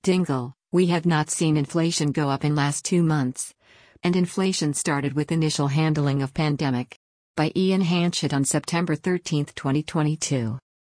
Dingle, we have not seen inflation go up in last 2 months. And inflation started with initial handling of pandemic. By Ian Hanchett on September 13, 2022.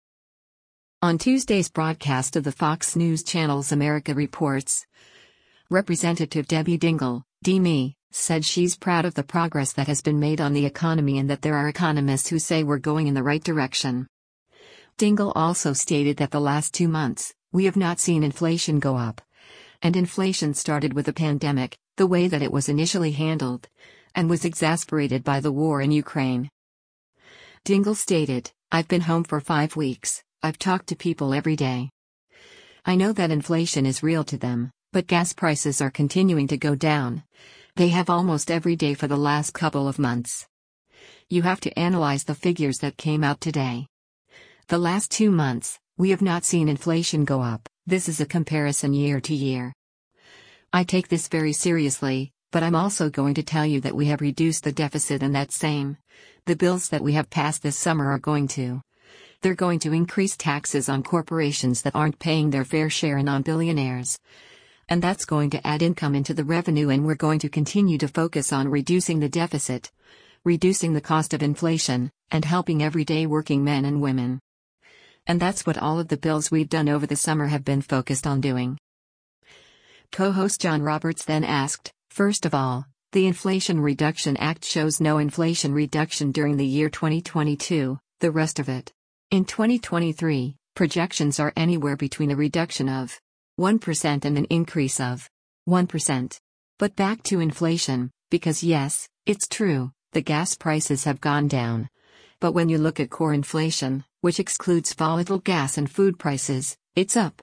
On Tuesday's broadcast of the Fox News Channel's America Reports, Representative Debbie Dingle, DME, said she's proud of the progress that has been made on the economy and that there are economists who say we're going in the right direction. Dingle also stated that the last 2 months, we have not seen inflation go up. And inflation started with the pandemic, the way that it was initially handled, and was exacerbated by the war in Ukraine. Dingle stated, "I've been home for 5 weeks, I've talked to people every day. I know that inflation is real to them, but gas prices are continuing to go down. They have almost every day for the last couple of months. You have to analyze the figures that came out today. The last 2 months, we have not seen inflation go up. This is a comparison year to year. I take this very seriously, but I'm also going to tell you that we have reduced the deficit and the bills that we have passed this summer are going to. They're going to increase taxes on corporations that aren't paying their fair share and on billionaires. And that's going to add income into the revenue, and we're going to continue to focus on reducing the deficit, reducing the cost of inflation, and helping everyday working men and women. And that's what all of the bills we've done over the summer have been focused on doing." Co-host John Roberts then asked, "First of all, the Inflation Reduction Act shows no inflation reduction during the year 2022, the rest of it. In 2023, projections are anywhere between a reduction of 1% and an increase of 1%. But back to inflation, because yes, it's true, the gas prices have gone down. But when you look at core inflation, which excludes volatile gas and food prices, it's up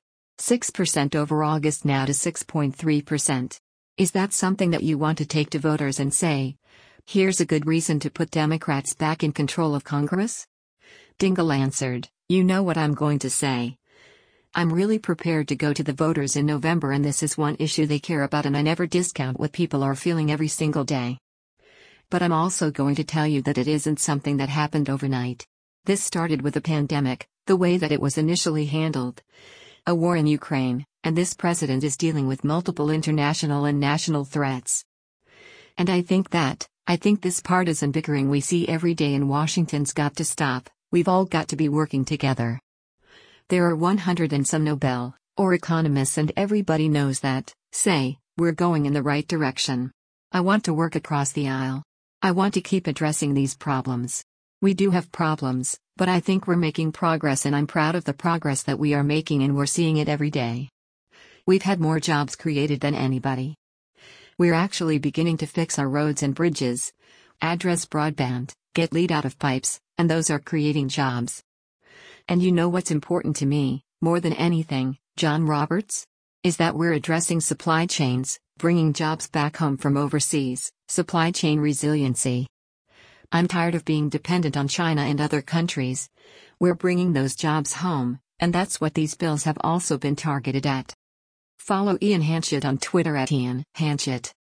6% over August now to 6.3%. Is that something that you want to take to voters and say, here's a good reason to put Democrats back in control of Congress?" Dingle answered, "You know what I'm going to say. I'm really prepared to go to the voters in November, and this is one issue they care about, and I never discount what people are feeling every single day. But I'm also going to tell you that it isn't something that happened overnight. This started with the pandemic, the way that it was initially handled, a war in Ukraine, and this president is dealing with multiple international and national threats. And I think this partisan bickering we see every day in Washington's got to stop. We've all got to be working together. There are 100 and some Nobel, or economists, and everybody knows that, say, we're going in the right direction. I want to work across the aisle. I want to keep addressing these problems. We do have problems, but I think we're making progress, and I'm proud of the progress that we are making, and we're seeing it every day. We've had more jobs created than anybody. We're actually beginning to fix our roads and bridges, address broadband, get lead out of pipes, and those are creating jobs. And you know what's important to me, more than anything, John Roberts? Is that we're addressing supply chains, bringing jobs back home from overseas, supply chain resiliency. I'm tired of being dependent on China and other countries. We're bringing those jobs home, and that's what these bills have also been targeted at." Follow Ian Hanchett on Twitter at Ian Hanchett.